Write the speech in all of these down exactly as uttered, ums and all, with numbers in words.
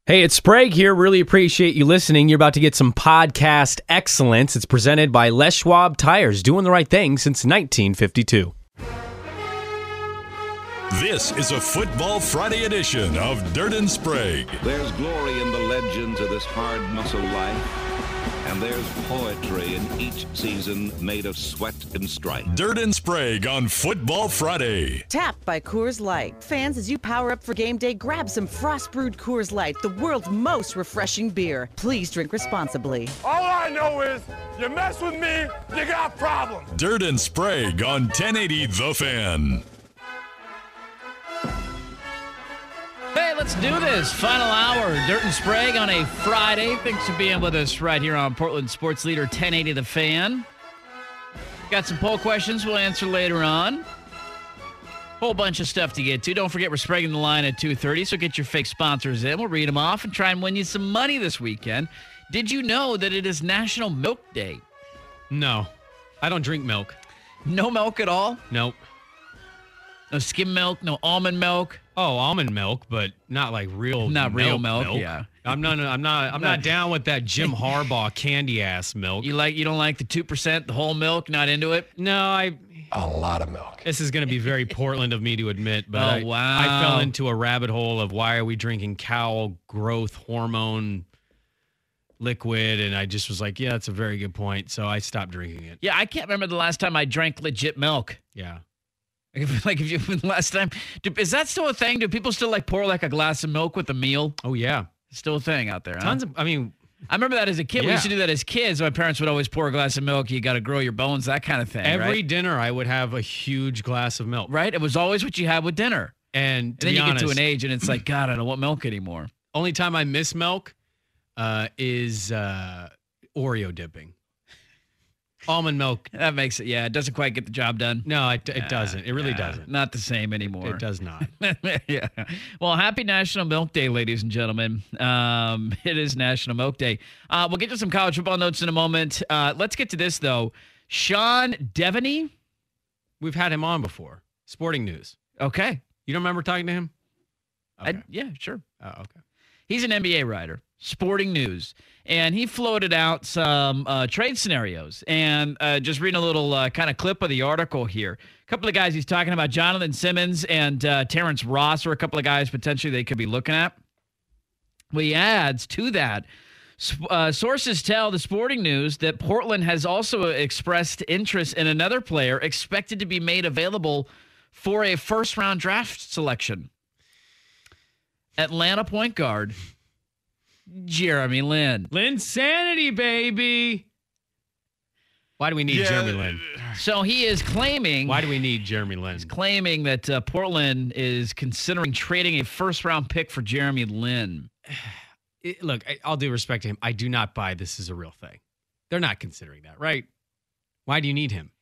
Hey, it's Sprague here. Really appreciate you listening. You're about to get some podcast excellence. It's presented by Les Schwab Tires, doing the right thing since nineteen fifty-two. This is a Football Friday edition of Dirt and Sprague. There's glory in the legends of this hard muscle life, and there's poetry in each season made of sweat and strife. Dirt and Sprague on Football Friday. Tap by Coors Light. Fans, as you power up for game day, grab some Frost Brewed Coors Light, the world's most refreshing beer. Please drink responsibly. All I know is, you mess with me, you got problems. Dirt and Sprague on ten eighty The Fan. Hey, let's do this. Final hour, Dirt and Sprague on a Friday. Thanks for being with us right here on Portland Sports Leader ten eighty The Fan. Got some poll questions we'll answer later on. Whole bunch of stuff to get to. Don't forget we're spragging the line at two thirty, so get your fake sponsors in. We'll read them off and try and win you some money this weekend. Did you know that it is National Milk Day? No, I don't drink milk. No milk at all? Nope. No skim milk, no almond milk. Oh, almond milk, but not like real Not milk, real milk, yeah. I'm not I'm not I'm not down with that Jim Harbaugh candy ass milk. You like you don't like the two percent, the whole milk, not into it? No, I A lot of milk. This is going to be very Portland of me to admit, but Oh, I, wow. I fell into a rabbit hole of why are we drinking cow growth hormone liquid, and I just was like, yeah, that's a very good point. So I stopped drinking it. Yeah, I can't remember the last time I drank legit milk. Yeah. Like if, like if you the last time, do, is that still a thing? Do people still like pour like a glass of milk with a meal? Oh yeah. It's still a thing out there. Tons huh? of I mean, I remember that as a kid. We Yeah. used to do that as kids. My parents would always pour a glass of milk. You got to grow your bones, that kind of thing. every right? dinner I would have a huge glass of milk. right? It was always what you had with dinner. And And to then be you honest, get to an age and it's like, God, I don't want milk anymore. only time I miss milk uh, is uh, Oreo dipping. Almond milk. That makes it, yeah, it doesn't quite get the job done. No, it, it doesn't. It really Yeah, doesn't. Not the same anymore. It does not. yeah. Well, happy National Milk Day, ladies and gentlemen. Um, it is National Milk Day. Uh, we'll get to some college football notes in a moment. Uh, let's get to this, though. Sean Devaney. We've had him on before. Sporting News. Okay. You don't remember talking to him? I, yeah, sure. Oh, okay. He's an N B A writer, Sporting News, and he floated out some uh, trade scenarios. And uh, just reading a little uh, kind of clip of the article here. A couple of guys he's talking about, Jonathan Simmons and uh, Terrence Ross are a couple of guys potentially they could be looking at. Well, he adds to that, uh, sources tell the Sporting News that Portland has also expressed interest in another player expected to be made available for a first-round draft selection. Atlanta point guard Jeremy Lin. Linsanity, baby. Why do we need Jeremy Lin? So he is claiming Why do we need Jeremy Lin? claiming that uh, Portland is considering trading a first-round pick for Jeremy Lin. It- look, I, I'll do respect to him. I do not buy this is a real thing. They're not considering that, right? Why do you need him?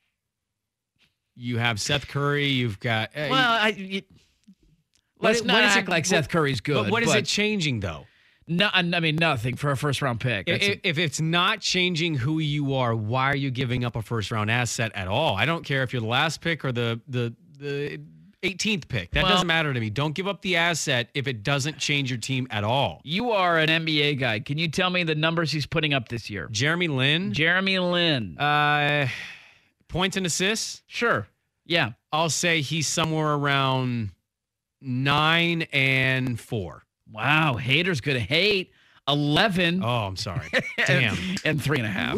You have Seth Curry. You've got. Uh, Well, I, you, let's what- not what is act it- like Seth Curry's good. But what is it changing, though? No, I mean nothing for a first-round pick. That's If, a- if it's not changing who you are, why are you giving up a first round asset at all? I don't care if you're the last pick or the the the eighteenth pick. That Well- doesn't matter to me. Don't give up the asset if it doesn't change your team at all. you are an N B A guy. Can you tell me the numbers he's putting up this year? Jeremy Lin, Jeremy Lin. uh, points and assists. Sure. Yeah. I'll say he's somewhere around nine and four. Wow. Haters gonna hate. Eleven. Oh, I'm sorry. Damn. And three and a half.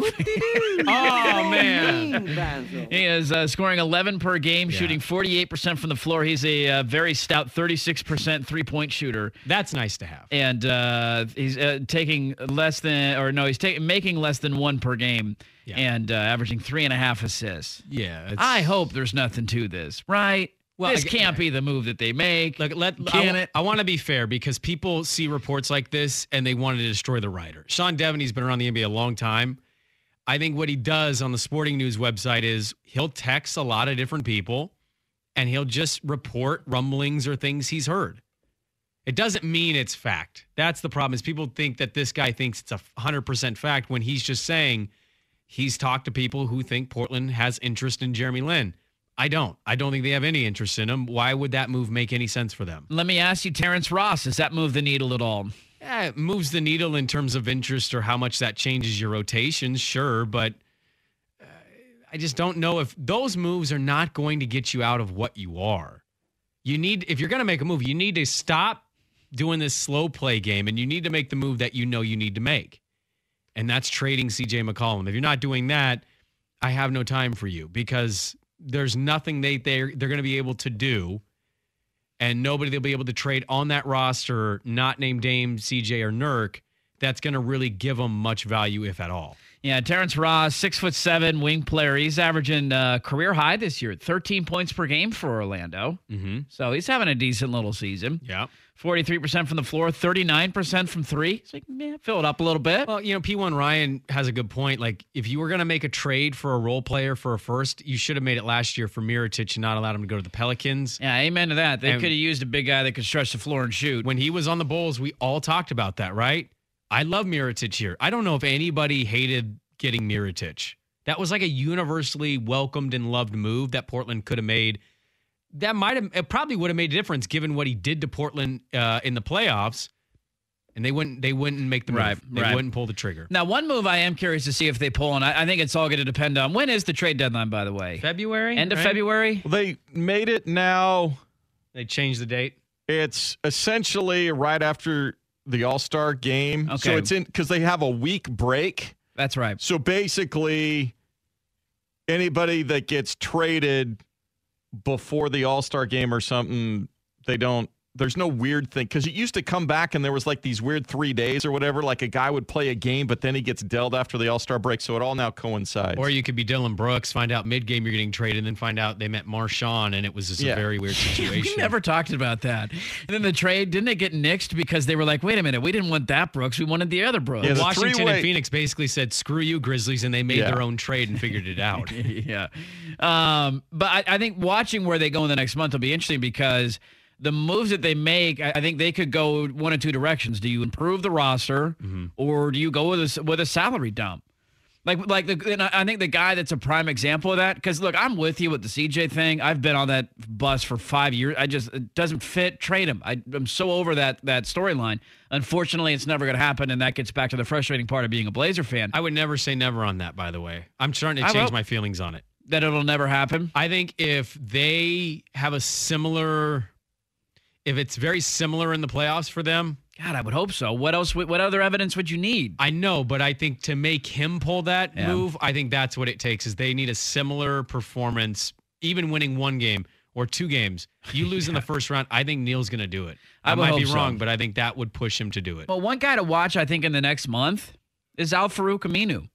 Oh man. He is uh, scoring eleven per game, Yeah. shooting forty-eight percent from the floor. He's a uh, very stout thirty-six percent three-point shooter. That's nice to have. And uh, he's uh, taking less than, or no, he's taking making less than one per game Yeah. and uh, averaging three and a half assists. Yeah. It's, I hope there's nothing to this, right? Well, this I- can't be the move that they make. Look, let, Can I, it? I want to be fair because people see reports like this and they want to destroy the writer. Sean Devaney's been around the N B A a long time. I think what he does on the Sporting News website is he'll text a lot of different people and he'll just report rumblings or things he's heard. It doesn't mean it's fact. That's the problem is people think that this guy thinks it's a one hundred percent fact when he's just saying he's talked to people who think Portland has interest in Jeremy Lin. I don't. I don't think they have any interest in him. Why would that move make any sense for them? Let me ask you, Terrence Ross, does that move the needle at all? eh, it moves the needle in terms of interest or how much that changes your rotations, sure, but uh, I just don't know if those moves are not going to get you out of what you are. You need, if you're going to make a move, you need to stop doing this slow play game, and you need to make the move that you know you need to make. And that's trading C J McCollum. If you're not doing that, I have no time for you, because there's nothing they they're, they're going to be able to do, and nobody they'll be able to trade on that roster, not named Dame, C J, or Nurk, that's going to really give them much value, if at all. Yeah, Terrence Ross, six foot seven wing player. He's averaging uh, career high this year, thirteen points per game for Orlando. Mm-hmm. So he's having a decent little season. Yeah. forty-three percent from the floor, thirty-nine percent from three. It's like, yeah, fill it up a little bit. Well, you know, P one Ryan has a good point. Like, if you were going to make a trade for a role player for a first, you should have made it last year for Mirotic and not allowed him to go to the Pelicans. Yeah, amen to that. They And- could have used a big guy that could stretch the floor and shoot. When he was on the Bulls, we all talked about that, right? I love Mirotic here. I don't know if anybody hated getting Mirotic. That was like a universally welcomed and loved move that Portland could have made. That might have, it probably would have made a difference given what he did to Portland uh, in the playoffs. And they wouldn't, they wouldn't make the move. Right, They right. wouldn't pull the trigger. Now, one move I am curious to see if they pull, and I, I think it's all going to depend on, when is the trade deadline, by the way? February? End of right? February? Well, they made it now. They changed the date. It's essentially right after the All-Star game. Okay. So it's in because they have a week break. That's right. So basically, anybody that gets traded before the All-Star game or something, they don't. There's no weird thing, because it used to come back and there was like these weird three days or whatever. Like a guy would play a game, but then he gets dealt after the All-Star break. So it all now coincides. Or you could be Dylan Brooks, find out mid-game you're getting traded, and then find out they met Marshawn, and it was just Yeah. a very weird situation. We never talked about that. And then the trade, didn't it get nixed because they were like, wait a minute, we didn't want that Brooks, we wanted the other Brooks. Yeah, the Washington three-way- and Phoenix basically said, screw you, Grizzlies, and they made Yeah. their own trade and figured it out. yeah. Um, but I, I think watching where they go in the next month will be interesting, because the moves that they make, I, I think they could go one of two directions. Do you improve the roster, Mm-hmm. or do you go with a, with a salary dump? Like, like the, and I I think the guy that's a prime example of that, because look, I'm with you with the C J thing. I've been on that bus for five years. I just, it doesn't fit. Trade him. I, I'm so over that that storyline. Unfortunately, it's never going to happen, and that gets back to the frustrating part of being a Blazer fan. I would never say never on that, by the way. I'm starting to I change will. my feelings on it. that it'll never happen. I think if they have a similar, if it's very similar in the playoffs for them, God, I would hope so. What else? would- What other evidence would you need? I know, but I think to make him pull that Yeah. move, I think that's what it takes. Is they need a similar performance, even winning one game or two games. You lose in the first round, I think Neil's going to do it. I I, would might hope be so. wrong, but I think that would push him to do it. Well, one guy to watch, I think, in the next month is Al Farouk Aminu.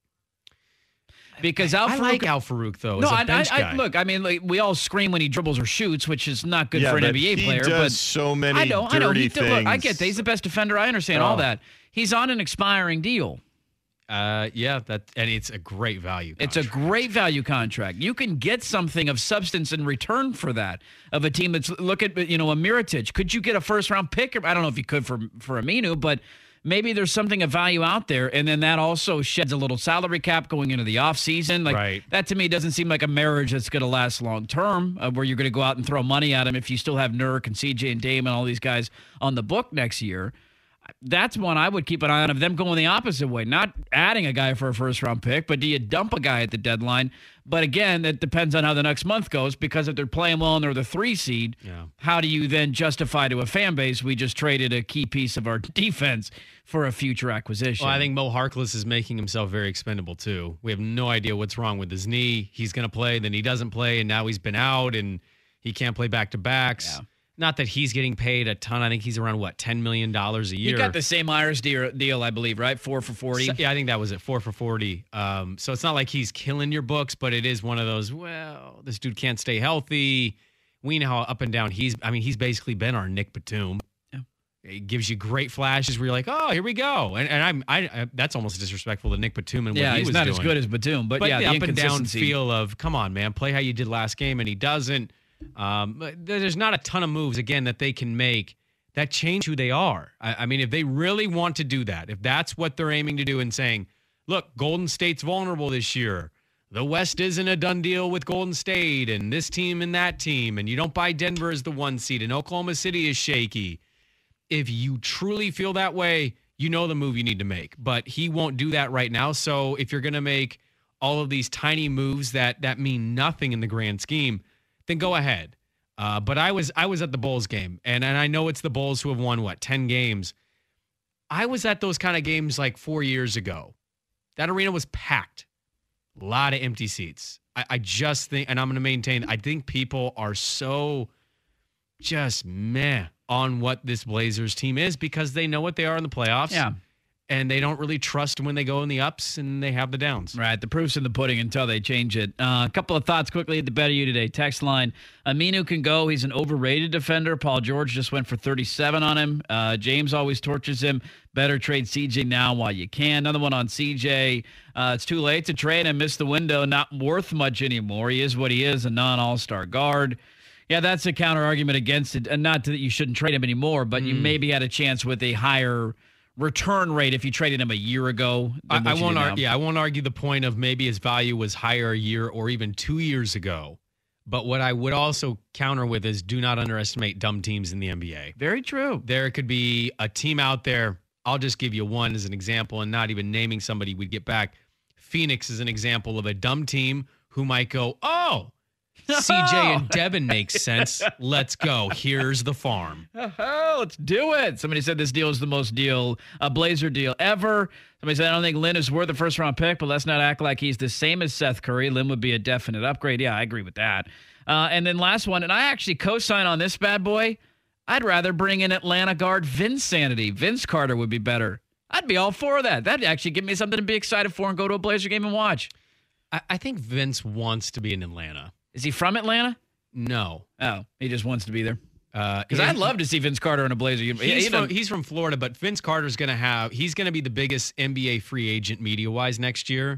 Because Al I Farouk, like Al Farouk though. no, as a I, bench I, guy. I look. I mean, like, we all scream when he dribbles or shoots, which is not good yeah, for an but N B A he player. does But so many I know, dirty I know. He, things. look, I get that he's the best defender. I understand all Oh. that. He's on an expiring deal. Uh, yeah, that and it's a great value. It's a contract. great value contract. You can get something of substance in return for that, of a team that's, look at, you know, a Mirotic. Could you get a first round pick? I don't know if you could for for Aminu, but maybe there's something of value out there. And then that also sheds a little salary cap going into the offseason. Like, Right. that to me doesn't seem like a marriage that's going to last long term, uh, where you're going to go out and throw money at him if you still have Nurk and C J and Dame and all these guys on the book next year. That's one I would keep an eye on, of them going the opposite way, not adding a guy for a first round pick, but do you dump a guy at the deadline? But again, that depends on how the next month goes, because if they're playing well and they're the three seed, Yeah. how do you then justify to a fan base, we just traded a key piece of our defense for a future acquisition? Well, I think Mo Harkless is making himself very expendable too. We have no idea what's wrong with his knee. He's going to play, then he doesn't play, and now he's been out and he can't play back to backs. Yeah. Not that he's getting paid a ton. I think he's around what ten million dollars a year. you got the same Myers deal, deal, I believe, right? Four for forty. So- yeah, I think that was it, four for forty. Um, so it's not like he's killing your books, but it is one of those. Well, this dude can't stay healthy. We know how up and down he's. I mean, he's basically been our Nick Batum. Yeah. It gives you great flashes where you're like, oh, here we go. And and I'm I, I that's almost disrespectful to Nick Batum and what yeah, he he's was not doing. as good as Batum, but, But yeah, the, the up and down inconsistency. feel of, come on, man, play how you did last game, and he doesn't. Um, but there- there's not a ton of moves, again, that they can make that change who they are. I, I mean, if they really want to do that, if that's what they're aiming to do and saying, look, Golden State's vulnerable this year. The West isn't a done deal with Golden State and this team and that team, and you don't buy Denver as the one seed, and Oklahoma City is shaky. if you truly feel that way, you know the move you need to make. But he won't do that right now. So if you're going to make all of these tiny moves that that mean nothing in the grand scheme, then go ahead. Uh, but I was I was at the Bulls game, and, and I know it's the Bulls who have won, what, ten games. I was at those kind of games like four years ago. That arena was packed. A lot of empty seats. I, I just think, and I'm going to maintain, I think people are so just meh on what this Blazers team is because they know what they are in the playoffs. Yeah. And they don't really trust when they go in the ups and they have the downs. Right. The proof's in the pudding until they change it. Uh, a couple of thoughts quickly at the Better You Today text line. Aminu can go. He's an overrated defender. Paul George just went for thirty-seven on him. Uh, James always tortures him. Better trade C J now while you can. Another one on C J. Uh, it's too late to trade him. Missed the window. Not worth much anymore. He is what he is, a non-all-star guard. Yeah, that's a counter argument against it. And not that you shouldn't trade him anymore, but mm. you maybe had a chance with a higher return rate if you traded him a year ago. I, I won't argue. Yeah, I won't argue the point of maybe his value was higher a year or even two years ago. But what I would also counter with is do not underestimate dumb teams in the N B A. Very true. There could be a team out there. I'll just give you one as an example and not even naming somebody we'd get back. Phoenix is an example of a dumb team who might go, oh, C J and Devin makes sense. Let's go. Here's the farm. Oh, let's do it. Somebody said this deal is the most deal, a Blazer deal ever. Somebody said, I don't think Lynn is worth the first round pick, but let's not act like he's the same as Seth Curry. Lynn would be a definite upgrade. Yeah, I agree with that. Uh, and then last one, and I actually co-sign on this bad boy. I'd rather bring in Atlanta guard Vince Sanity. Vince Carter would be better. I'd be all for that. That'd actually give me something to be excited for and go to a Blazer game and watch. I, I think Vince wants to be in Atlanta. Is he from Atlanta? No. Oh, he just wants to be there. Because Uh, I'd love to see Vince Carter in a Blazer. He's, He- from, he's from Florida, but Vince Carter's going to have, he's going to be the biggest N B A free agent media-wise next year.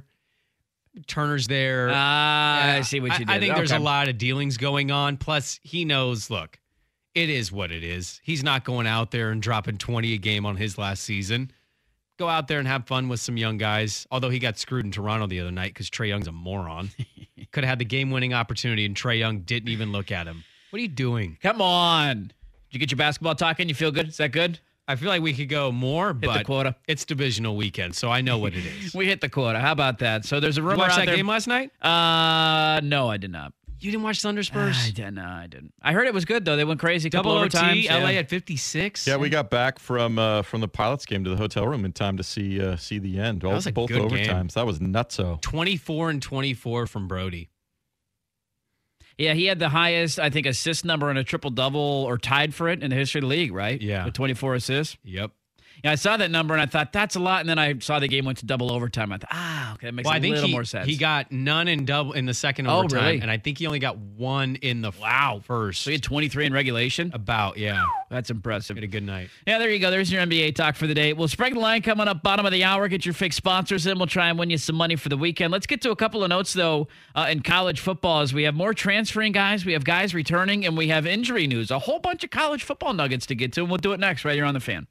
Turner's there. Ah, Yeah, I see what you did. I, I think there's a Okay. lot of dealings going on. Plus, he knows, look, it is what it is. He's not going out there and dropping twenty a game on his last season. Go out there and have fun with some young guys. Although he got screwed in Toronto the other night because Trae Young's a moron. Could have had the game-winning opportunity, and Trae Young didn't even look at him. What are you doing? Come on. Did you get your basketball talk in? You feel good? Is that good? I feel like we could go more, Hit the but quota. it's divisional weekend, so I know what it is. We hit the quota. How about that? So there's a You rumor watch out that there. game last night? Uh, no, I did not. You didn't watch Thunder Spurs? I didn't. No, I didn't. I heard it was good though. They went crazy. Double Couple O T, overtimes. L A yeah. at fifty-six. Yeah, we got back from uh, from the Pilots game to the hotel room in time to see uh, see the end. All, was a both good overtimes. game. That was nutso. twenty-four and twenty-four from Brody. Yeah, he had the highest, I think, assist number in a triple double or tied for it in the history of the league, right? Yeah. With twenty-four assists. Yep. Yeah, I saw that number and I thought that's a lot. And then I saw the game went to double overtime. I thought, ah, okay, that makes Well, a I think little he, more sense. he got none in double in the second Oh, overtime, really? and I think he only got one in the wow first. So he had twenty-three in regulation. About yeah, That's impressive. had a good night. Yeah, there you go. There's your N B A talk for the day. We'll spread the line coming up bottom of the hour. Get your fake sponsors in. We'll try and win you some money for the weekend. Let's get to a couple of notes, though, uh, in college football as we have more transferring guys. We have guys returning, and we have injury news. A whole bunch of college football nuggets to get to, and we'll do it next right here on The Fan.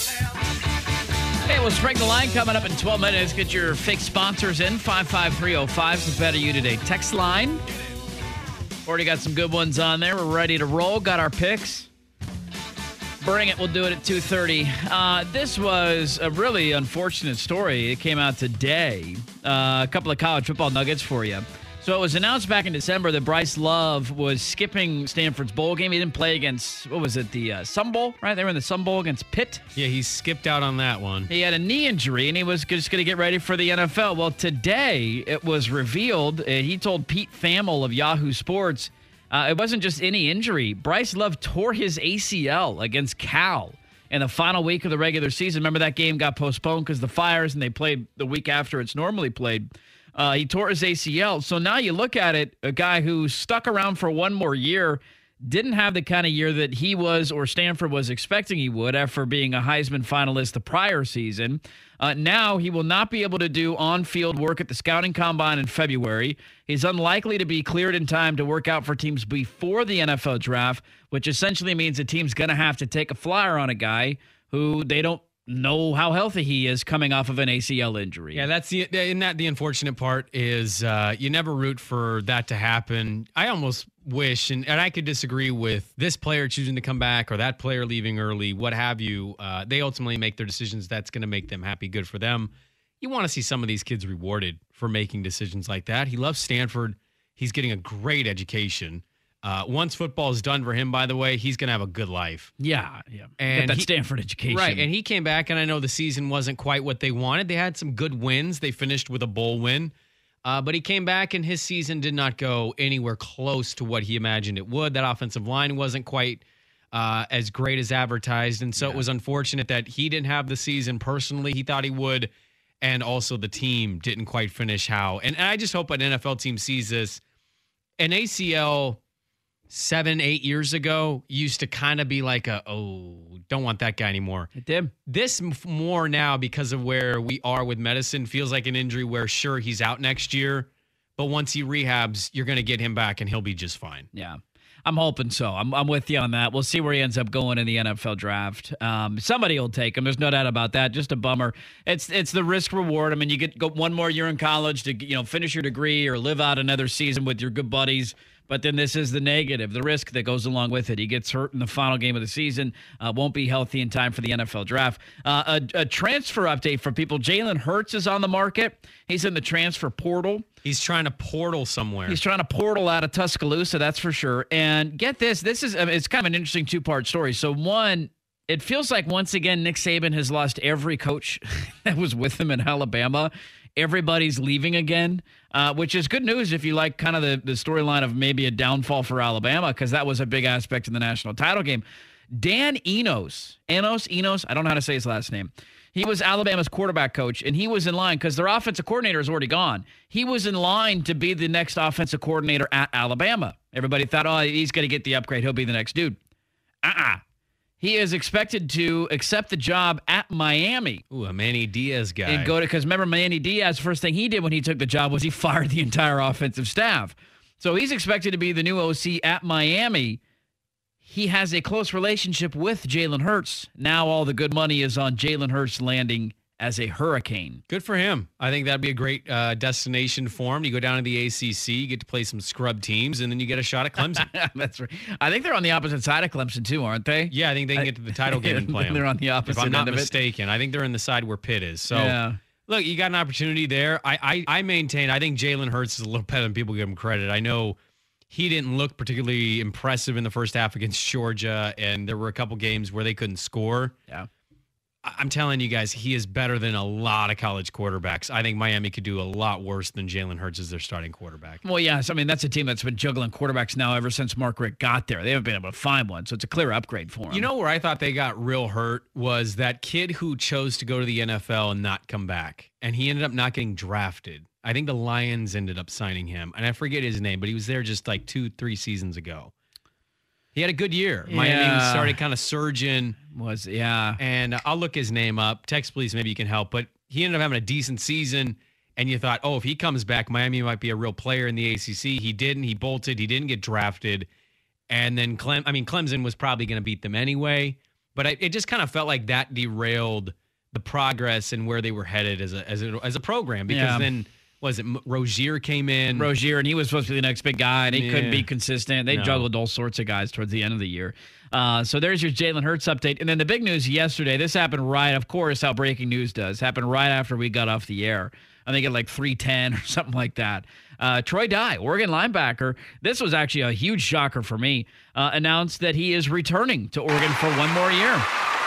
Hey, we'll spring the line coming up in twelve minutes. Get your fake sponsors in. five five three oh five is the Better You Today text line. Already got some good ones on there. We're ready to roll. Got our picks. Bring it. We'll do it at two thirty. Uh, this was a really unfortunate story. It came out today. Uh, a couple of college football nuggets for you. So it was announced back in December that Bryce Love was skipping Stanford's bowl game. He didn't play against, what was it, the uh, Sun Bowl, right? They were in the Sun Bowl against Pitt. Yeah, he skipped out on that one. He had a knee injury, and he was just going to get ready for the N F L. Well, today it was revealed, uh, he told Pete Thamel of Yahoo Sports, uh, it wasn't just any injury. Bryce Love tore his A C L against Cal in the final week of the regular season. Remember that game got postponed because of the fires, and they played the week after it's normally played. Uh, he tore his A C L. So now you look at it, a guy who stuck around for one more year, didn't have the kind of year that he was or Stanford was expecting he would after being a Heisman finalist the prior season. Uh, now he will not be able to do on-field work at the scouting combine in February. He's unlikely to be cleared in time to work out for teams before the N F L draft, which essentially means the team's going to have to take a flyer on a guy who they don't know how healthy he is coming off of an A C L injury. Yeah, that's the and that the unfortunate part is uh, you never root for that to happen. I almost wish, and, and I could disagree with this player choosing to come back or that player leaving early, what have you. Uh, they ultimately make their decisions. That's going to make them happy. Good for them. You want to see some of these kids rewarded for making decisions like that. He loves Stanford. He's getting a great education. Uh, once football is done for him, by the way, he's going to have a good life. Yeah, yeah. And Get that he, Stanford education. Right, and he came back, and I know the season wasn't quite what they wanted. They had some good wins. They finished with a bowl win. Uh, but he came back, and his season did not go anywhere close to what he imagined it would. That offensive line wasn't quite uh, as great as advertised, and so yeah. it was unfortunate that he didn't have the season personally he thought he would, and also the team didn't quite finish how. And, and I just hope an N F L team sees this. An A C L seven, eight years ago used to kind of be like a, oh, don't want that guy anymore. It did. This more now, because of where we are with medicine, feels like an injury where, sure, he's out next year, but once he rehabs, you're going to get him back and he'll be just fine. Yeah. I'm hoping so. I'm I'm with you on that. We'll see where he ends up going in the N F L draft. Um, somebody will take him. There's no doubt about that. Just a bummer. It's it's the risk reward. I mean, you get go one more year in college to you know finish your degree or live out another season with your good buddies. But then this is the negative, the risk that goes along with it. He gets hurt in the final game of the season, uh, won't be healthy in time for the N F L draft. Uh, a, a transfer update for people. Jalen Hurts is on the market. He's in the transfer portal. He's trying to portal somewhere. He's trying to portal out of Tuscaloosa, that's for sure. And get this, this is I mean, it's kind of an interesting two-part story. So one, it feels like once again Nick Saban has lost every coach that was with him in Alabama. Everybody's leaving again, uh, which is good news if you like kind of the, the storyline of maybe a downfall for Alabama, because that was a big aspect in the national title game. Dan Enos, Enos, Enos, I don't know how to say his last name. He was Alabama's quarterback coach, and he was in line because their offensive coordinator is already gone. He was in line to be the next offensive coordinator at Alabama. Everybody thought, oh, he's going to get the upgrade. He'll be the next dude. Uh-uh. He is expected to accept the job at Miami. Ooh, a Manny Diaz guy. And go to, because remember, Manny Diaz, first thing he did when he took the job was he fired the entire offensive staff. So he's expected to be the new O C at Miami. He has a close relationship with Jalen Hurts. Now all the good money is on Jalen Hurts landing as a Hurricane. Good for him. I think that'd be a great uh, destination for him. You go down to the A C C, you get to play some scrub teams, and then you get a shot at Clemson. That's right. I think they're on the opposite side of Clemson too, aren't they? Yeah, I think they can get to the title game and play them. They're on the opposite if I'm not end of mistaken. it. I think they're in the side where Pitt is. So, yeah. Look, you got an opportunity there. I, I, I maintain, I think Jalen Hurts is a little better than people give him credit. I know he didn't look particularly impressive in the first half against Georgia, and there were a couple games where they couldn't score. Yeah. I'm telling you guys, he is better than a lot of college quarterbacks. I think Miami could do a lot worse than Jalen Hurts as their starting quarterback. Well, yes. I mean, that's a team that's been juggling quarterbacks now ever since Mark Richt got there. They haven't been able to find one, so it's a clear upgrade for them. You know where I thought they got real hurt was that kid who chose to go to the N F L and not come back, and he ended up not getting drafted. I think the Lions ended up signing him, and I forget his name, but he was there just like two, three seasons ago. He had a good year. Yeah. Miami started kind of surging. Was, yeah. And I'll look his name up. Text, please, maybe you can help. But he ended up having a decent season, and you thought, oh, if he comes back, Miami might be a real player in the A C C. He didn't. He bolted. He didn't get drafted. And then, Clem, I mean, Clemson was probably going to beat them anyway. But I, it just kind of felt like that derailed the progress and where they were headed as a as a, as a program. Because yeah. then, was it Rozier came in? Rozier, and he was supposed to be the next big guy, and he yeah. couldn't be consistent. They no. juggled all sorts of guys towards the end of the year. Uh, so there's your Jalen Hurts update. And then the big news yesterday, this happened right, of course, how breaking news does, happened right after we got off the air. I think at like three ten or something like that. Uh, Troy Dye, Oregon linebacker, this was actually a huge shocker for me, uh, announced that he is returning to Oregon for one more year.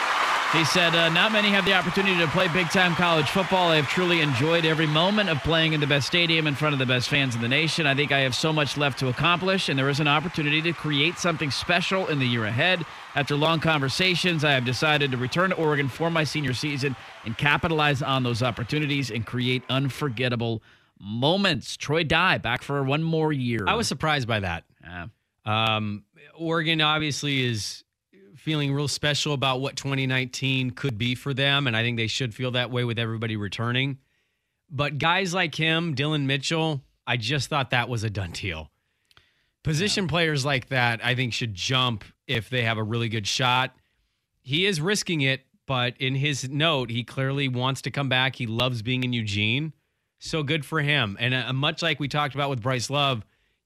He said, uh, not many have the opportunity to play big-time college football. I have truly enjoyed every moment of playing in the best stadium in front of the best fans in the nation. I think I have so much left to accomplish, and there is an opportunity to create something special in the year ahead. After long conversations, I have decided to return to Oregon for my senior season and capitalize on those opportunities and create unforgettable moments. Troy Dye back for one more year. I was surprised by that. Yeah. Um, Oregon obviously is feeling real special about what twenty nineteen could be for them, and I think they should feel that way with everybody returning. But guys like him, Dylan Mitchell, I just thought that was a done deal. Position yeah. players like that, I think, should jump if they have a really good shot. He is risking it, but in his note, he clearly wants to come back. He loves being in Eugene, so good for him. And uh, much like we talked about with Bryce Love,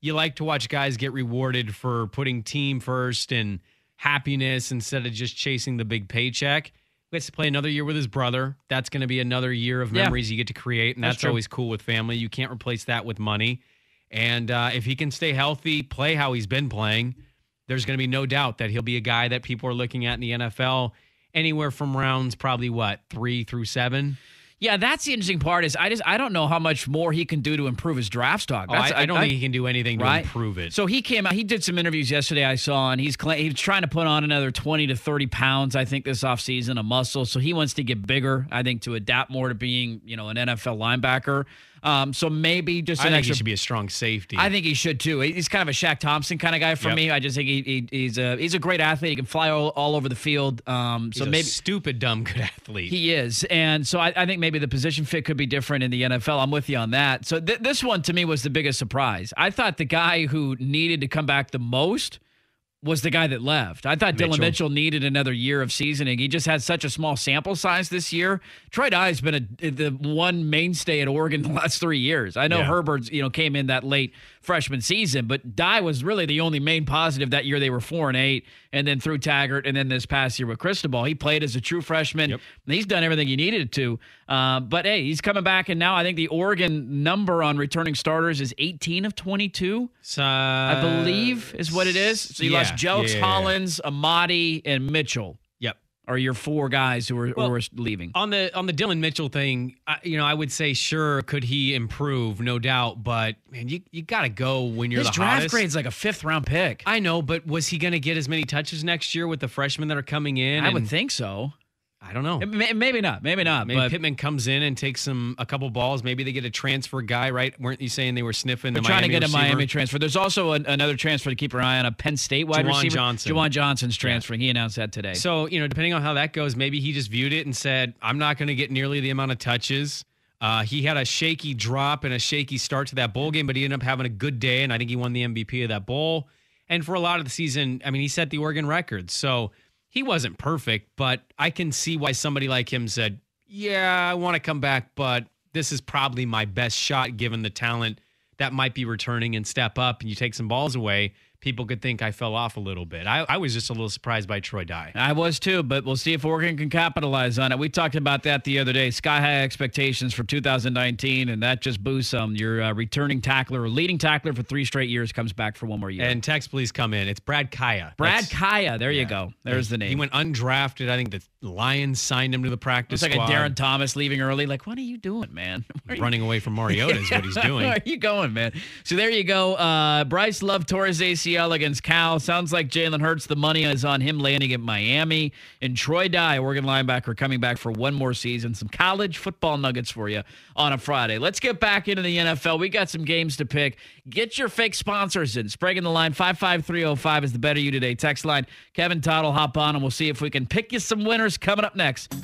you like to watch guys get rewarded for putting team first and happiness instead of just chasing the big paycheck. He gets to play another year with his brother. That's going to be another year of Yeah. memories you get to create, and That's that's, true. always cool with family. You can't replace that with money. And uh, if he can stay healthy, play how he's been playing, there's going to be no doubt that he'll be a guy that people are looking at in the N F L anywhere from rounds probably, what, three through seven? Yeah, that's the interesting part is I just I don't know how much more he can do to improve his draft stock. Oh, That's, I, I don't think he can do anything to right? improve it. So he came out. He did some interviews yesterday. I saw, and he's cla- he's trying to put on another twenty to thirty pounds. I think this offseason, a muscle. So he wants to get bigger. I think to adapt more to being you know an N F L linebacker. Um, so maybe just I an think extra. he should be a strong safety. I think he should too. He's kind of a Shaq Thompson kind of guy for Yep. me. I just think he, he he's a he's a great athlete. He can fly all, all over the field. Um, He's so a maybe stupid, dumb, good athlete. he is. And so I, I think maybe the position fit could be different in the N F L. I'm with you on that. So th- this one to me was the biggest surprise. I thought the guy who needed to come back the most was the guy that left. I thought Dylan Mitchell. Mitchell needed another year of seasoning. He just had such a small sample size this year. Troy Dye's been a, the one mainstay at Oregon the last three years. I know Yeah. Herbert's, you know, came in that late freshman season, but Dye was really the only main positive that year. They were four and eight, and then through Taggart, and then this past year with Cristobal, he played as a true freshman. Yep. And he's done everything he needed to. Uh, but hey, he's coming back, and now I think the Oregon number on returning starters is eighteen of twenty-two. So, I believe is what it is. So you yeah, lost Jelks, yeah, yeah, yeah. Hollins, Amadi, and Mitchell Yep. are your four guys who are, Well, who are leaving. On the on the Dylan Mitchell thing, I, you know, I would say sure, could he improve? No doubt, but man, you you got to go when you're His the draft hottest. grade's like a fifth round pick. I know, but was he going to get as many touches next year with the freshmen that are coming in? I would And think so. I don't know. May- Maybe not. Maybe not. Maybe but Pittman comes in and takes some a couple balls. Maybe they get a transfer guy, right? Weren't you saying they were sniffing we're the trying to Miami get a receiver? Miami transfer. There's also an, another transfer to keep our eye on, a Penn State wide Juwan receiver. Johnson. Juwan Johnson's transferring. He announced that today. So, you know, depending on how that goes, maybe he just viewed it and said, I'm not going to get nearly the amount of touches. Uh, he had a shaky drop and a shaky start to that bowl game, but he ended up having a good day, and I think he won the M V P of that bowl. And for a lot of the season, I mean, he set the Oregon record. So he wasn't perfect, but I can see why somebody like him said, yeah, I want to come back, but this is probably my best shot given the talent that might be returning and step up, and you take some balls away. People could think I fell off a little bit. I, I was just a little surprised by Troy Dye. I was too, but we'll see if Oregon can capitalize on it. We talked about that the other day. Sky high expectations for two thousand nineteen, and that just boosts them. Your uh, returning tackler or leading tackler for three straight years comes back for one more year. And text, please come in. It's Brad Kaya. Brad That's- Kaya, there you go. There's the name. He went undrafted. I think the Lions signed him to the practice It's like squad. a Darren Thomas leaving early. Like, what are you doing, man? Where are you- Running away from Mariota is what he's doing. Where are you going, man? So there you go. Uh, Bryce Love tore his A C L against Cal. Sounds like Jalen Hurts. The money is on him landing at Miami. And Troy Dye, Oregon linebacker, coming back for one more season. Some college football nuggets for you on a Friday. Let's get back into the N F L. We got some games to pick. Get your fake sponsors in. Sprague in the line. five five three oh five is the Better You Today text line. Kevin Todd will hop on, and we'll see if we can pick you some winners coming up next.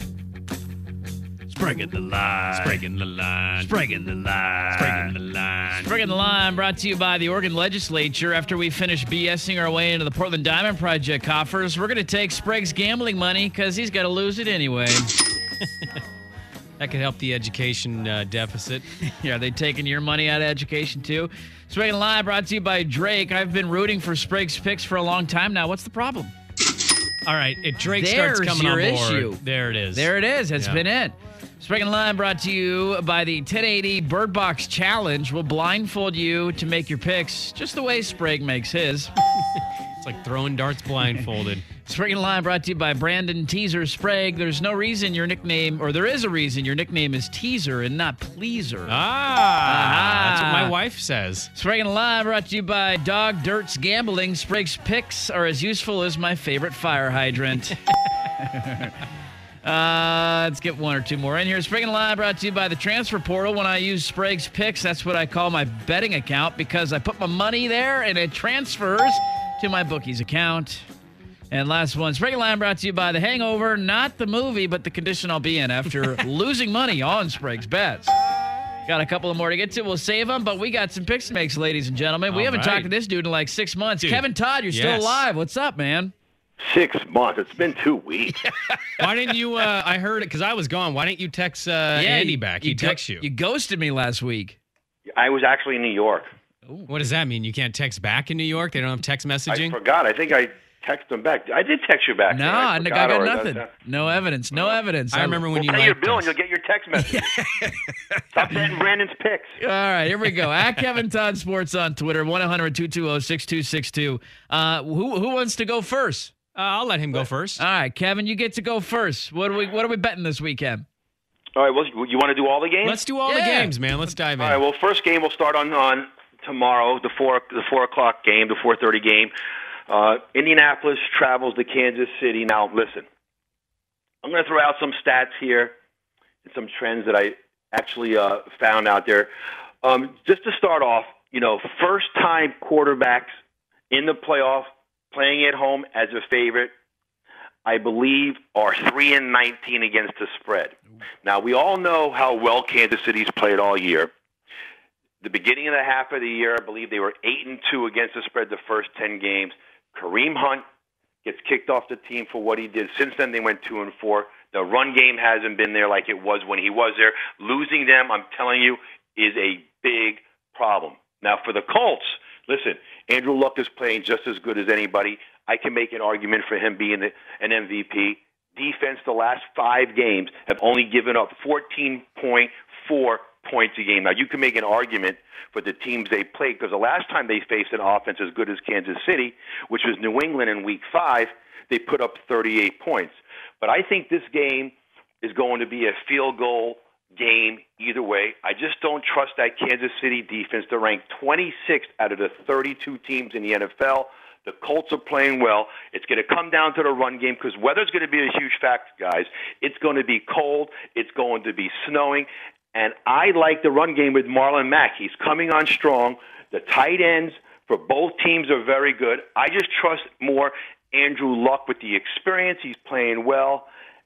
Sprague in the line. Sprague in the line. Sprague in the line. Sprague in the line. Sprague in the line brought to you by the Oregon Legislature. After we finish BSing our way into the Portland Diamond Project coffers, we're going to take Sprague's gambling money because he's got to lose it anyway. That could help the education uh, deficit. Yeah, are they taking your money out of education too? Sprague in the line brought to you by Drake. I've been rooting for Sprague's picks for a long time now. What's the problem? All right, if Drake There's starts coming your on board, issue. there it is. There it is. It's Yeah. been it. Sprague in the line brought to you by the ten eighty Bird Box Challenge. We'll blindfold you to make your picks just the way Sprague makes his. It's like throwing darts blindfolded. Sprague in the line brought to you by Brandon Teaser Sprague. There's no reason your nickname, or there is a reason your nickname is Teaser and not Pleaser. Ah, that's what Ah. my wife says. Sprague in the line brought to you by Dog Dirt's Gambling. Sprague's picks are as useful as my favorite fire hydrant. Uh, let's get one or two more in here. Sprague in the line brought to you by the transfer portal. When I use Sprague's picks, that's what I call my betting account because I put my money there and it transfers to my bookie's account. And last one, Sprague in the line brought to you by The Hangover, not the movie, but the condition I'll be in after losing money on Sprague's bets. Got a couple of more to get to. We'll save them, but we got some picks to make, ladies and gentlemen. We All haven't right. talked to this dude in like six months. Dude, Kevin Todd, you're still yes. alive. What's up, man? Six months. It's been two weeks. Why didn't you? Uh, I heard it because I was gone. Why didn't you text uh, Andy back? He go- texts you. You ghosted me last week. I was actually in New York. What does that mean? You can't text back in New York? They don't have text messaging? I forgot. I think I texted them back. I did text you back. No, I, I forgot, got or nothing. that- No evidence. No evidence. I remember when We'll you pay your liked bill us. and you'll get your text message. Stop betting Brandon's picks. All right, here we go. At Kevin Todd Sports on Twitter, one eight hundred two two zero six two six two. Uh, who who wants to go first? Uh, I'll let him go first. All right, Kevin, you get to go first. What are we What are we betting this weekend? All right, well, you want to do all the games? Let's do all the Yeah. games, man. Let's dive in. All right, well, first game will start on, on tomorrow, the four the four o'clock game, the four thirty game. Uh, Indianapolis travels to Kansas City. Now, listen, I'm going to throw out some stats here and some trends that I actually uh, found out there. Um, just to start off, you know, first-time quarterbacks in the playoff, playing at home as a favorite, I believe, are three and nineteen against the spread. Now, we all know how well Kansas City's played all year. The beginning of the half of the year, I believe they were eight and two against the spread the first ten games. Kareem Hunt gets kicked off the team for what he did. Since then, they went two and four. The run game hasn't been there like it was when he was there. Losing them, I'm telling you, is a big problem. Now, for the Colts, listen, Andrew Luck is playing just as good as anybody. I can make an argument for him being the, an M V P. Defense, the last five games, have only given up fourteen point four points a game. Now, you can make an argument for the teams they played because the last time they faced an offense as good as Kansas City, which was New England in week five, they put up thirty-eight points. But I think this game is going to be a field goal game either way. I just don't trust that Kansas City defense. They're ranked twenty-sixth out of the thirty-two teams in the N F L. The Colts are playing well. It's going to come down to the run game because weather's going to be a huge factor, guys. It's going to be cold. It's going to be snowing. And I like the run game with Marlon Mack. He's coming on strong. The tight ends for both teams are very good. I just trust more Andrew Luck with the experience. He's playing well.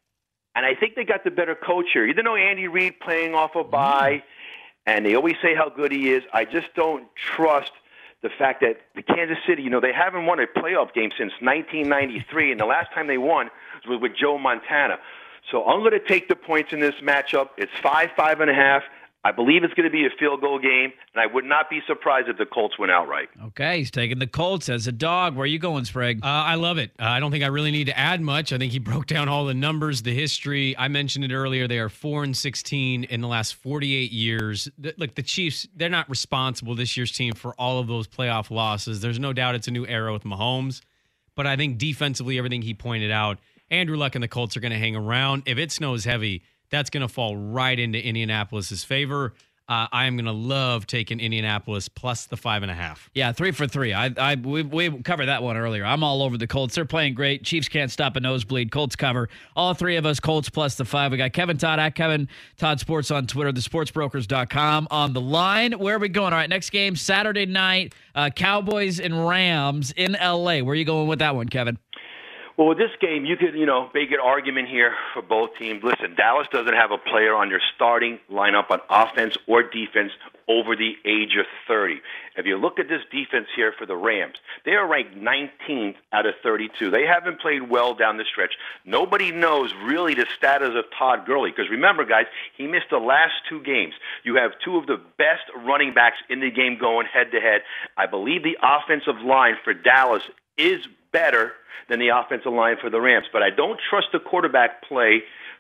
And I think they got the better coach here. Even though Andy Reid playing off a bye, and they always say how good he is, I just don't trust the fact that the Kansas City, you know, they haven't won a playoff game since nineteen ninety-three, and the last time they won was with Joe Montana. So I'm going to take the points in this matchup. It's five, five and a half. I believe it's going to be a field goal game, and I would not be surprised if the Colts win outright. Okay, he's taking the Colts as a dog. Where are you going, Sprague? Uh, I love it. Uh, I don't think I really need to add much. I think he broke down all the numbers, the history. I mentioned it earlier. They are four and sixteen in the last forty-eight years. The, look, the Chiefs, they're not responsible, this year's team, for all of those playoff losses. There's no doubt it's a new era with Mahomes. But I think defensively, everything he pointed out, Andrew Luck and the Colts are going to hang around. If it snows heavy, that's going to fall right into Indianapolis's favor. Uh, I am going to love taking Indianapolis plus the five and a half. Yeah, three for three. I, I, we, we covered that one earlier. I'm all over the Colts. They're playing great. Chiefs can't stop a nosebleed. Colts cover. All three of us, Colts plus the five. We got Kevin Todd at Kevin Todd Sports on Twitter, the sports brokers dot com on the line. Where are we going? All right, next game, Saturday night, uh, Cowboys and Rams in L A. Where are you going with that one, Kevin? Well, with this game, you could, you know, make an argument here for both teams. Listen, Dallas doesn't have a player on their starting lineup on offense or defense over the age of thirty. If you look at this defense here for the Rams, they are ranked nineteenth out of thirty-two. They haven't played well down the stretch. Nobody knows really the status of Todd Gurley because remember, guys, he missed the last two games. You have two of the best running backs in the game going head-to-head. I believe the offensive line for Dallas is better than the offensive line for the Rams. But I don't trust the quarterback play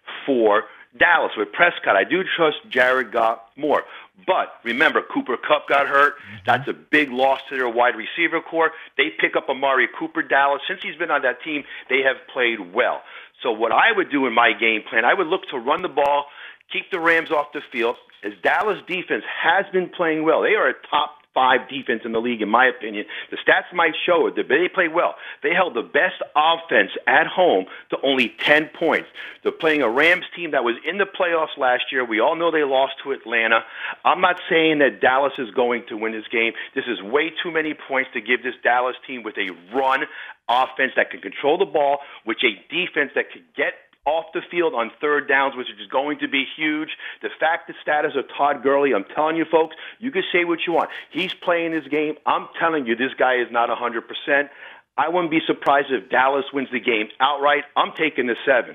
for Dallas with Prescott. I do trust Jared Goff more. But remember, Cooper Kupp got hurt. That's a big loss to their wide receiver core. They pick up Amari Cooper, Dallas. Since he's been on that team, they have played well. So what I would do in my game plan, I would look to run the ball, keep the Rams off the field, as Dallas defense has been playing well. They are a top five defense in the league, in my opinion. The stats might show it. They played well. They held the best offense at home to only ten points. They're playing a Rams team that was in the playoffs last year. We all know they lost to Atlanta. I'm not saying that Dallas is going to win this game. This is way too many points to give this Dallas team with a run offense that can control the ball, with a defense that could get off the field on third downs, which is going to be huge. The fact the status of Todd Gurley, I'm telling you, folks, you can say what you want. He's playing this game. I'm telling you, this guy is not one hundred percent. I wouldn't be surprised if Dallas wins the game outright. I'm taking the seven.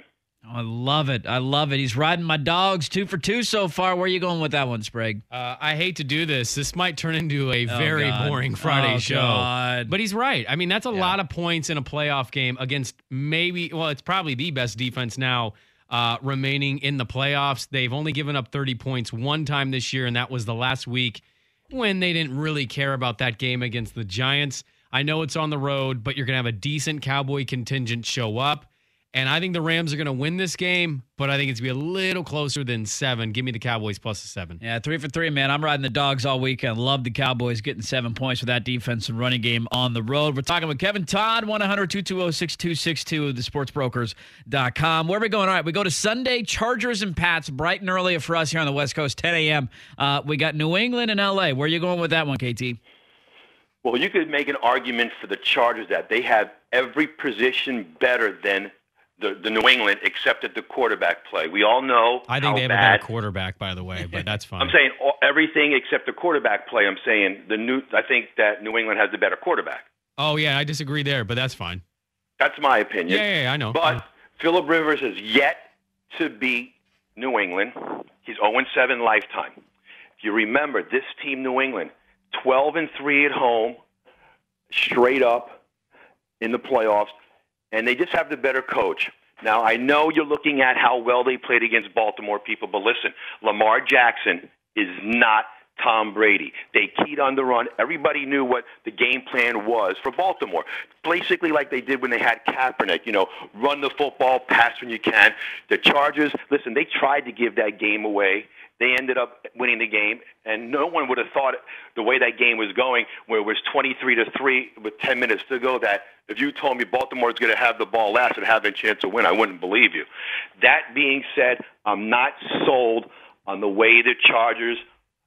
I love it. I love it. He's riding my dogs two for two so far. Where are you going with that one, Sprague? Uh, I hate to do this. This might turn into a very God. boring Friday Oh, show. God. But he's right. I mean, that's a Yeah. lot of points in a playoff game against maybe, well, it's probably the best defense now uh, remaining in the playoffs. They've only given up thirty points one time this year, and that was the last week when they didn't really care about that game against the Giants. I know it's on the road, but you're going to have a decent Cowboy contingent show up. And I think the Rams are going to win this game, but I think it's going to be a little closer than seven. Give me the Cowboys plus a seven. Yeah, three for three, man. I'm riding the dogs all weekend. Love the Cowboys getting seven points with that defense and running game on the road. We're talking with Kevin Todd, one eight hundred two two zero six two six two, the sports brokers dot com. Where are we going? All right, we go to Sunday, Chargers and Pats, bright and early for us here on the West Coast, ten a.m. Uh, we got New England and L A. Where are you going with that one, K T? Well, you could make an argument for the Chargers that they have every position better than the, the New England, except at the quarterback play. We all know I think how they have bad, a better quarterback, by the way, but that's fine. I'm saying all, everything except the quarterback play. I'm saying the new. I think that New England has the better quarterback. Oh, yeah, I disagree there, but that's fine. That's my opinion. Yeah, yeah, yeah I know. But Phillip Rivers has yet to beat New England. He's oh and seven lifetime. If you remember, this team, New England, twelve and three at home, straight up in the playoffs, and they just have the better coach. Now, I know you're looking at how well they played against Baltimore people, but listen, Lamar Jackson is not Tom Brady. They keyed on the run. Everybody knew what the game plan was for Baltimore. Basically like they did when they had Kaepernick, you know, run the football, pass when you can. The Chargers, listen, they tried to give that game away. They ended up winning the game, and no one would have thought the way that game was going, where it was twenty-three to three with ten minutes to go, that if you told me Baltimore's going to have the ball last and have a chance to win, I wouldn't believe you. That being said, I'm not sold on the way the Chargers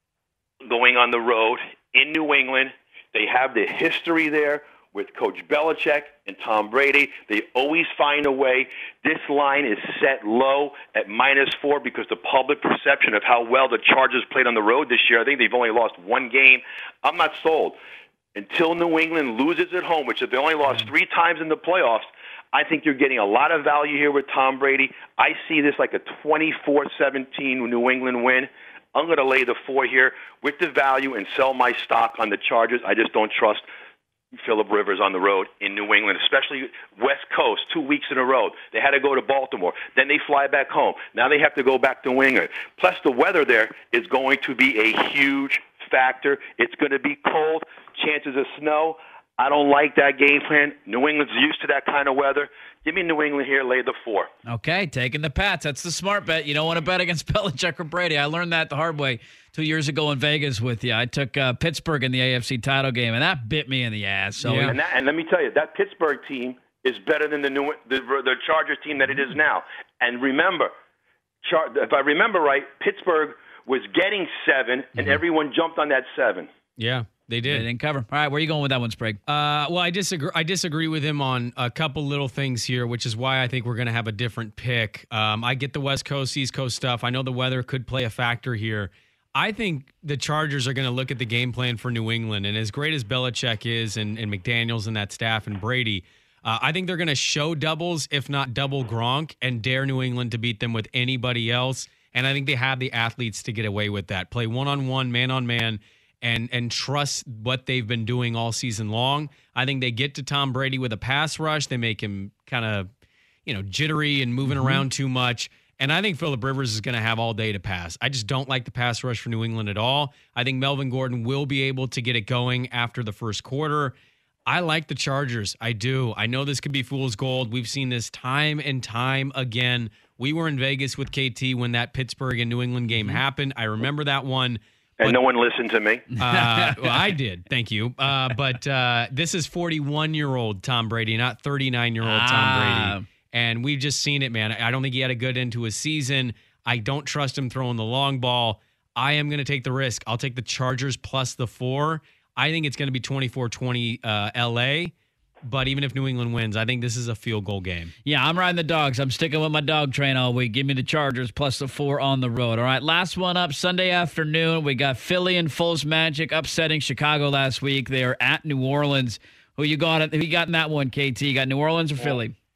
going on the road in New England. They have the history there with Coach Belichick and Tom Brady. They always find a way. This line is set low at minus four because the public perception of how well the Chargers played on the road this year, I think they've only lost one game. I'm not sold. Until New England loses at home, which they only lost three times in the playoffs, I think you're getting a lot of value here with Tom Brady. I see this like a twenty-four seventeen New England win. I'm going to lay the four here with the value and sell my stock on the Chargers. I just don't trust Phillip Rivers on the road in New England, especially West Coast, two weeks in a row. They had to go to Baltimore. Then they fly back home. Now they have to go back to New England. Plus, the weather there is going to be a huge factor. It's going to be cold, chances of snow. I don't like that game plan. New England's used to that kind of weather. Give me New England here, lay the four. Okay, taking the Pats. That's the smart bet. You don't want to bet against Belichick or Brady. I learned that the hard way two years ago in Vegas with you. I took uh, Pittsburgh in the A F C title game, and that bit me in the ass. So yeah. and, that, and let me tell you, that Pittsburgh team is better than the new the, the Chargers team that it is now. And remember, Char- if I remember right, Pittsburgh was getting seven, and Mm-hmm. everyone jumped on that seven. Yeah, they they did. didn't cover. All right, where are you going with that one, Sprague? Uh, well, I disagree. I disagree with him on a couple little things here, which is why I think we're going to have a different pick. Um, I get the West Coast, East Coast stuff. I know the weather could play a factor here. I think the Chargers are going to look at the game plan for New England, and as great as Belichick is, and, and McDaniels and that staff, and Brady, uh, I think they're going to show doubles, if not double Gronk, and dare New England to beat them with anybody else. And I think they have the athletes to get away with that. Play one-on-one, man-on-man, and and trust what they've been doing all season long. I think they get to Tom Brady with a pass rush. They make him kind of, you know, jittery and moving mm-hmm. around too much. And I think Phillip Rivers is going to have all day to pass. I just don't like the pass rush for New England at all. I think Melvin Gordon will be able to get it going after the first quarter. I like the Chargers. I do. I know this could be fool's gold. We've seen this time and time again. We were in Vegas with K T when that Pittsburgh and New England game mm-hmm. happened. I remember that one. And but, no one listened to me. Uh, well, I did. Thank you. Uh, but uh, this is forty-one-year-old Tom Brady, not thirty-nine-year-old ah. Tom Brady. And we've just seen it, man. I don't think he had a good end to his season. I don't trust him throwing the long ball. I am going to take the risk. I'll take the Chargers plus the four. I think it's going to be twenty-four twenty uh, L A. But even if New England wins, I think this is a field goal game. Yeah, I'm riding the dogs. I'm sticking with my dog train all week. Give me the Chargers plus the four on the road. All right, last one up Sunday afternoon. We got Philly and Foles Magic upsetting Chicago last week. They are at New Orleans. Who you got? Who you got in that one, K T? You got New Orleans or Philly?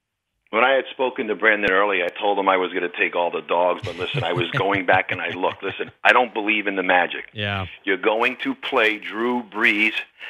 When I had spoken to Brandon earlier, I told him I was going to take all the dogs. But listen, I was going back and I looked. Listen, I don't believe in the magic. Yeah. You're going to play Drew Brees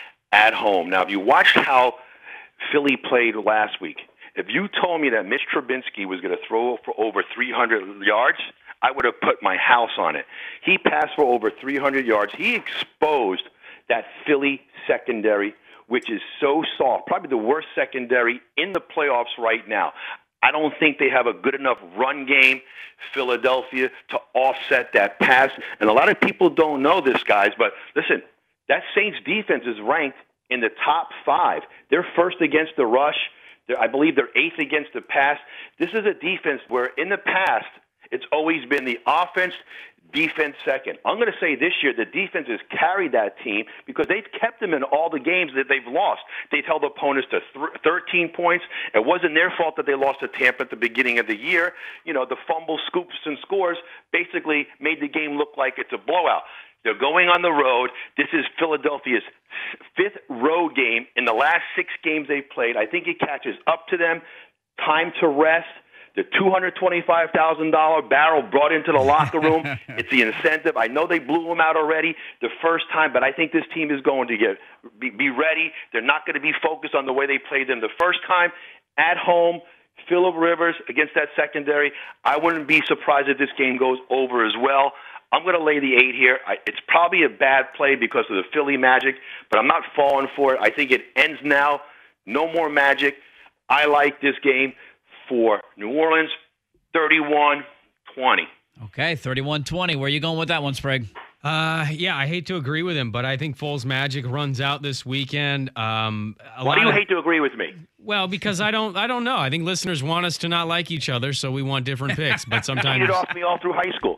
at home. Now, if you watched how Philly played last week, if you told me that Mitch Trubisky was going to throw for over three hundred yards, I would have put my house on it. He passed for over three hundred yards. He exposed that Philly secondary, which is so soft, probably the worst secondary in the playoffs right now. I don't think they have a good enough run game, Philadelphia, to offset that pass. And a lot of people don't know this, guys, but listen, that Saints defense is ranked in the top five. They're first against the rush. They're, I believe they're eighth against the pass. This is a defense where in the past it's always been the offense, defense second. I'm going to say this year the defense has carried that team because they've kept them in all the games that they've lost. They've held opponents to th- thirteen points. It wasn't their fault that they lost to Tampa at the beginning of the year. You know, the fumble, scoops, and scores basically made the game look like it's a blowout. They're going on the road. This is Philadelphia's fifth road game in the last six games they've played. I think it catches up to them. Time to rest. The two hundred twenty-five thousand dollars barrel brought into the locker room. It's the incentive. I know they blew them out already the first time, but I think this team is going to get be, be ready. They're not going to be focused on the way they played them the first time. At home, Phillip Rivers against that secondary. I wouldn't be surprised if this game goes over as well. I'm going to lay the eight here. I, it's probably a bad play because of the Philly magic, but I'm not falling for it. I think it ends now. No more magic. I like this game for New Orleans, thirty-one twenty. Okay, thirty-one twenty. Where are you going with that one, Sprague? Uh, yeah, I hate to agree with him, but I think Foles' magic runs out this weekend. Um, Why do you of, hate to agree with me? Well, because I don't, I don't know. I think listeners want us to not like each other, so we want different picks. But sometimes you off me all through high school.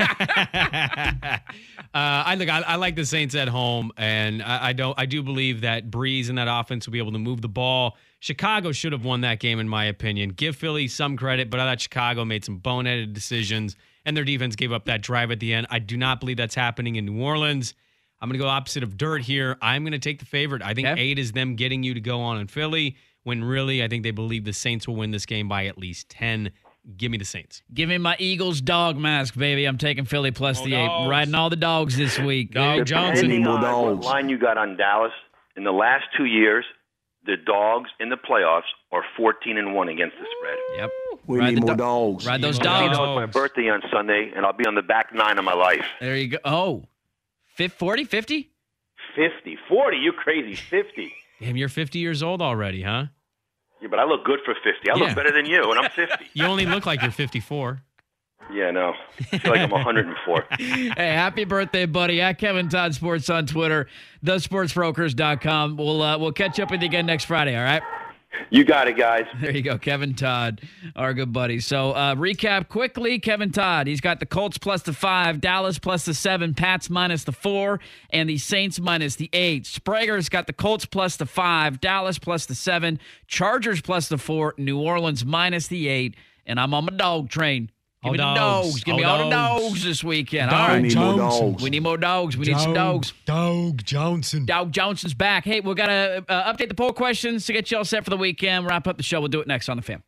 uh, I look, I, I like the Saints at home, and I, I don't, I do believe that Breeze and that offense will be able to move the ball. Chicago should have won that game, in my opinion. Give Philly some credit, but I thought Chicago made some boneheaded decisions, and their defense gave up that drive at the end. I do not believe that's happening in New Orleans. I'm going to go opposite of dirt here. I'm going to take the favorite. I think okay. eight is them getting you to go on in Philly, when really I think they believe the Saints will win this game by at least ten. Give me the Saints. Give me my Eagles dog mask, baby. I'm taking Philly plus Go the dogs. eight. Riding all the dogs this week. Dog Johnson. Depending on what line you got on Dallas, in the last two years, the dogs in the playoffs are fourteen and one against the spread. Yep. We Ride need the more do- dogs. Ride those More dogs. You know, it's my birthday on Sunday, and I'll be on the back nine of my life. There you go. Oh, forty, fifty? fifty, forty, you crazy, fifty. Damn, you're fifty years old already, huh? Yeah, but I look good for fifty. I Yeah. look better than you, and I'm fifty. You only look like you're fifty-four. Yeah, no. I feel like I'm one hundred four. Hey, happy birthday, buddy. At Kevin Todd Sports on Twitter, the sports brokers dot com. We'll, uh, we'll catch up with you again next Friday, all right? You got it, guys. There you go, Kevin Todd, our good buddy. So uh, recap quickly, Kevin Todd, he's got the Colts plus the five, Dallas plus the seven, Pats minus the four, and the Saints minus the eight. Sprager's got the Colts plus the five, Dallas plus the seven, Chargers plus the four, New Orleans minus the eight, and I'm on my dog train. Give All me the dogs. dogs. Give All me all the dogs. dogs this weekend. Dog all right. We need more dogs. We need more dogs. We need some dogs. Dog Johnson. Dog Johnson's back. Hey, we're going to uh, update the poll questions to get you all set for the weekend. Wrap up the show. We'll do it next on The Fan.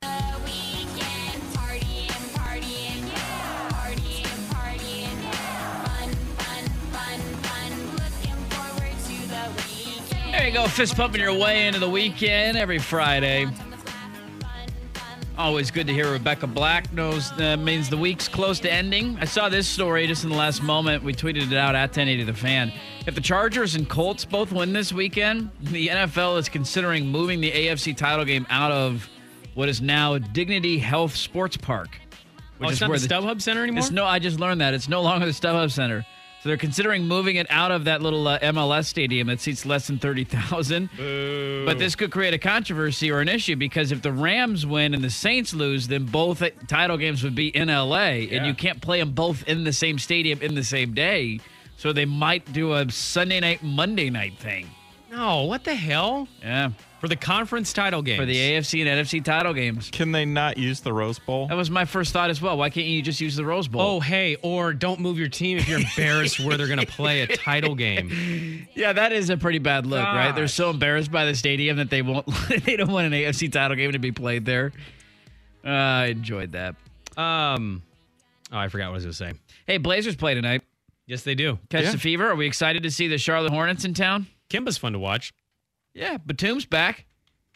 There you go. Fist pumping your way into the weekend every Friday. Always good to hear Rebecca Black knows uh, means the week's close to ending. I saw this story just in the last moment. We tweeted it out at ten eighty The Fan. If the Chargers and Colts both win this weekend, the N F L is considering moving the A F C title game out of what is now Dignity Health Sports Park. Oh, it's not the StubHub Center anymore? It's no, I just learned that. It's no longer the StubHub Center. So they're considering moving it out of that little uh, M L S stadium that seats less than thirty thousand. But this could create a controversy or an issue because if the Rams win and the Saints lose, then both title games would be in L A, Yeah. and you can't play them both in the same stadium in the same day. So they might do a Sunday night, Monday night thing. No, what the hell? Yeah. For the conference title games. For the A F C and N F C title games. Can they not use the Rose Bowl? That was my first thought as well. Why can't you just use the Rose Bowl? Oh, hey, or don't move your team if you're embarrassed where they're going to play a title game. Yeah, that is a pretty bad look, right? They're so embarrassed by the stadium that they won't. They don't want an A F C title game to be played there. Uh, I enjoyed that. Um, oh, I forgot what I was going to say. Hey, Blazers play tonight. Yes, they do. Catch Yeah. the fever. Are we excited to see the Charlotte Hornets in town? Kimba's fun to watch. Yeah, Batum's back.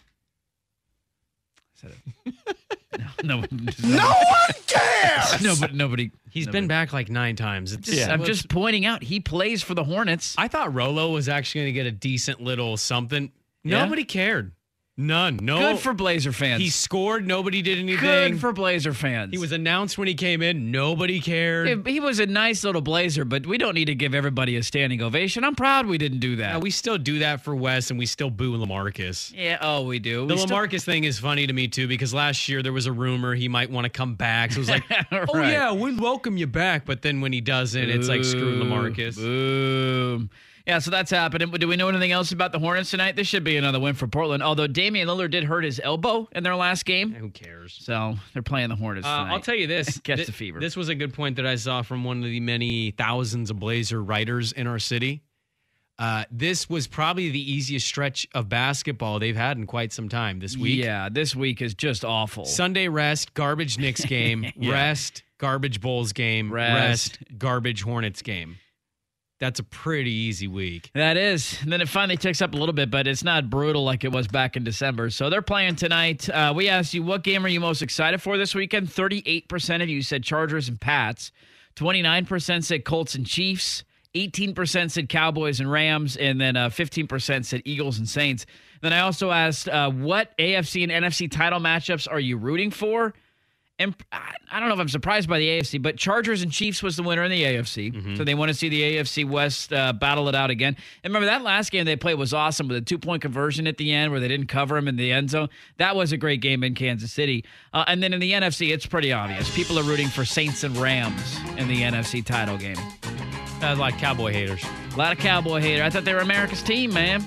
No, no, No one cares. no, but nobody. He's nobody. been back like nine times. It's, Just- I'm just pointing out he plays for the Hornets. I thought Rolo was actually going to get a decent little something. Yeah? Nobody cared. None. No. Good for Blazer fans. He scored. Nobody did anything. Good for Blazer fans. He was announced when he came in. Nobody cared. He- He was a nice little Blazer, but we don't need to give everybody a standing ovation. I'm proud we didn't do that. Now, we still do that for Wes, and we still boo LaMarcus. yeah, oh, we do. The We still- LaMarcus thing is funny to me, too, because last year there was a rumor he might want to come back. So it was like, oh, Right. yeah, we welcome you back. But then when he doesn't, it's like, screw LaMarcus. Boom. Yeah, so that's happening. Do we know anything else about the Hornets tonight? This should be another win for Portland, although Damian Lillard did hurt his elbow in their last game. Who cares? So they're playing the Hornets Uh, tonight. I'll tell you this. Catch Thi- the fever. This was a good point that I saw from one of the many thousands of Blazer writers in our city. Uh, this was probably the easiest stretch of basketball they've had in quite some time this week. Yeah, this week is just awful. Sunday rest, garbage Knicks game, Yeah. rest, garbage Bulls game, Rest. rest, garbage Hornets game. That's a pretty easy week. That is. And then it finally ticks up a little bit, but it's not brutal like it was back in December. So they're playing tonight. Uh, we asked you, what game are you most excited for this weekend? thirty-eight percent of you said Chargers and Pats. twenty-nine percent said Colts and Chiefs. eighteen percent said Cowboys and Rams. And then uh, fifteen percent said Eagles and Saints. Then I also asked, uh, what A F C and N F C title matchups are you rooting for? And I don't know if I'm surprised by the A F C, but Chargers and Chiefs was the winner in the A F C. Mm-hmm. So they want to see the A F C West uh, battle it out again. And remember, that last game they played was awesome with a two-point conversion at the end where they didn't cover him in the end zone. That was a great game in Kansas City. Uh, and then in the N F C, it's pretty obvious. People are rooting for Saints and Rams in the N F C title game. Uh, like Cowboy haters. A lot of Cowboy hater. I thought they were America's team, man.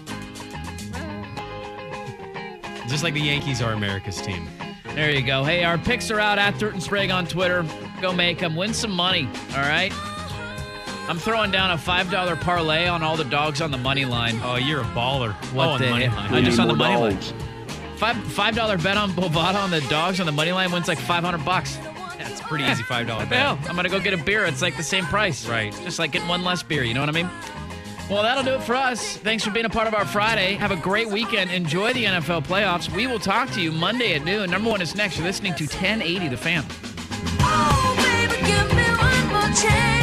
Just like the Yankees are America's team. There you go. Hey, our picks are out at Dirt and Sprague on Twitter. Go make them. Win some money, all right? I'm throwing down a five dollar parlay on all the dogs on the money line. Oh, you're a baller. What oh, on the the money heck? line. I just on the money line. Five five dollar bet on Bovada on the dogs on the money line wins like five hundred bucks. That's pretty easy five dollar What the bet. hell? I'm gonna go get a beer. It's like the same price. Right. Just like getting one less beer. You know what I mean? Well, that'll do it for us. Thanks for being a part of our Friday. Have a great weekend. Enjoy the N F L playoffs. We will talk to you Monday at noon. Number one is next. You're listening to ten eighty The Fan. Oh, baby, give me one more chance.